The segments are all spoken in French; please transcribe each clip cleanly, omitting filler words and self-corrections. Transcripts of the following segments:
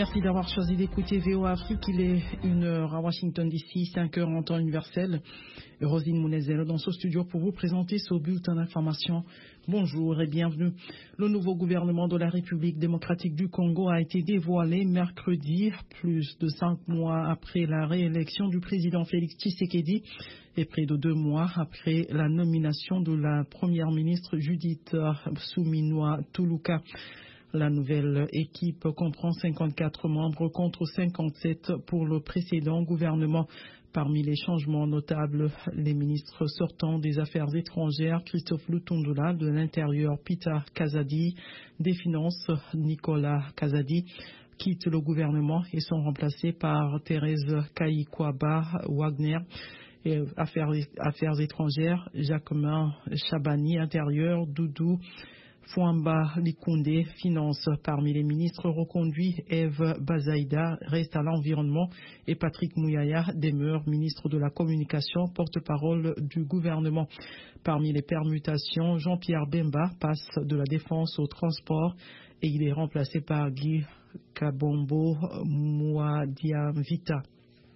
Merci d'avoir choisi d'écouter VOA Afrique. Il est 1h à Washington DC, 5h en temps universel. Rosine Mounezel dans ce studio pour vous présenter ce bulletin d'information. Bonjour et bienvenue. Le nouveau gouvernement de la République démocratique du Congo a été dévoilé mercredi, plus de 5 mois après la réélection du président Félix Tshisekedi et près de 2 mois après la nomination de la première ministre Judith Suminwa Tuluka. La nouvelle équipe comprend 54 membres contre 57 pour le précédent gouvernement. Parmi les changements notables, les ministres sortants des Affaires étrangères, Christophe Lutundula, de l'Intérieur, Peter Kazadi, des Finances, Nicolas Kazadi, quittent le gouvernement et sont remplacés par Thérèse Kayikwaba Wagner. Et Affaires étrangères, Jacquemin Chabani, Intérieur, Doudou Fouamba Likunde, Finances. Parmi les ministres reconduits, Eve Bazaïda reste à l'environnement et Patrick Mouyaya demeure ministre de la Communication, porte-parole du gouvernement. Parmi les permutations, Jean-Pierre Bemba passe de la défense au transport et il est remplacé par Guy Kabombo Mouadiamvita.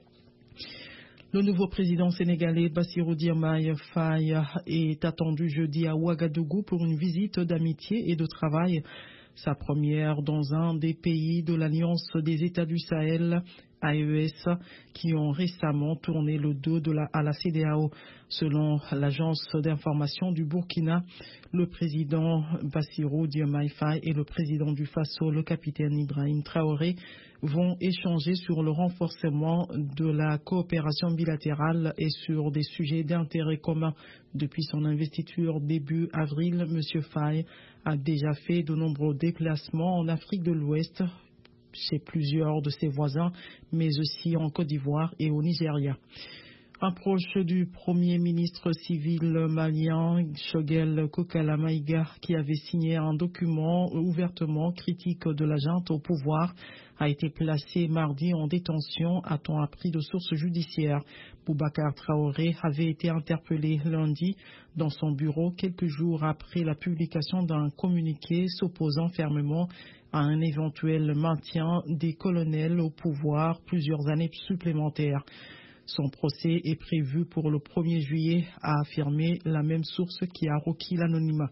Le nouveau président sénégalais Bassirou Diomaye Faye est attendu jeudi à Ouagadougou pour une visite d'amitié et de travail. Sa première dans un des pays de l'Alliance des États du Sahel, AES, qui ont récemment tourné le dos à la CEDEAO. Selon l'agence d'information du Burkina, le président Bassirou Diomaye Faye et le président du Faso, le capitaine Ibrahim Traoré, vont échanger sur le renforcement de la coopération bilatérale et sur des sujets d'intérêt commun. Depuis son investiture début avril, M. Faye a déjà fait de nombreux déplacements en Afrique de l'Ouest, chez plusieurs de ses voisins, mais aussi en Côte d'Ivoire et au Nigeria. Un proche du premier ministre civil malien, Choguel Kokala Maïga, qui avait signé un document ouvertement critique de la junte au pouvoir, a été placé mardi en détention, a-t-on appris de sources judiciaires. Boubacar Traoré avait été interpellé lundi dans son bureau quelques jours après la publication d'un communiqué s'opposant fermement à un éventuel maintien des colonels au pouvoir plusieurs années supplémentaires. Son procès est prévu pour le 1er juillet, a affirmé la même source qui a requis l'anonymat.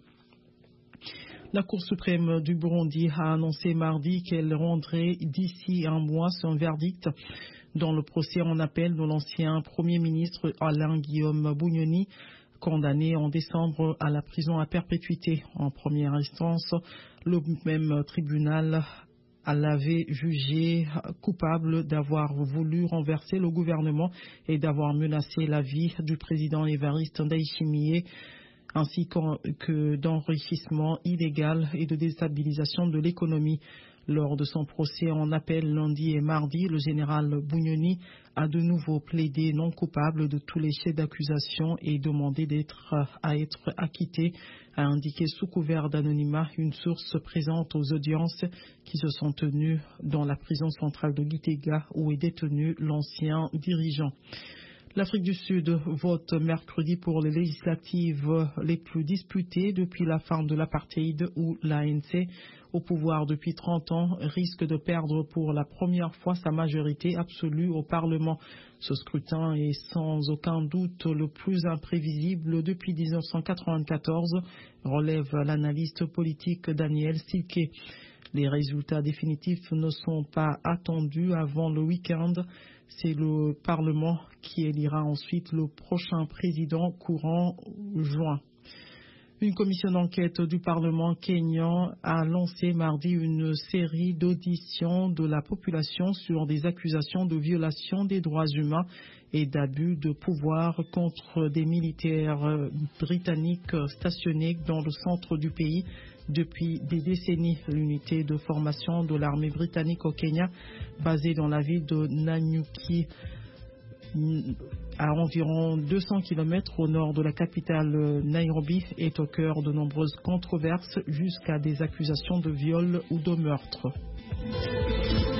La Cour suprême du Burundi a annoncé mardi qu'elle rendrait d'ici un mois son verdict dans le procès en appel de l'ancien Premier ministre Alain Guillaume Bunyoni, condamné en décembre à la prison à perpétuité. En première instance, le même tribunal l'avait jugé coupable d'avoir voulu renverser le gouvernement et d'avoir menacé la vie du président Évariste Ndayishimiye, ainsi que d'enrichissement illégal et de déstabilisation de l'économie. Lors de son procès en appel lundi et mardi, le général Bunyoni a de nouveau plaidé non coupable de tous les chefs d'accusation et demandé à être acquitté, a indiqué sous couvert d'anonymat une source présente aux audiences qui se sont tenues dans la prison centrale de Gitega où est détenu l'ancien dirigeant. L'Afrique du Sud vote mercredi pour les législatives les plus disputées depuis la fin de l'apartheid où l'ANC, au pouvoir depuis 30 ans, risque de perdre pour la première fois sa majorité absolue au Parlement. Ce scrutin est sans aucun doute le plus imprévisible depuis 1994, relève l'analyste politique Daniel Silke. Les résultats définitifs ne sont pas attendus avant le week-end. C'est le Parlement qui élira ensuite le prochain président courant juin. Une commission d'enquête du Parlement kényan a lancé mardi une série d'auditions de la population sur des accusations de violation des droits humains et d'abus de pouvoir contre des militaires britanniques stationnés dans le centre du pays depuis des décennies. L'unité de formation de l'armée britannique au Kenya, basée dans la ville de Nanyuki, à environ 200 km au nord de la capitale Nairobi, est au cœur de nombreuses controverses jusqu'à des accusations de viol ou de meurtre.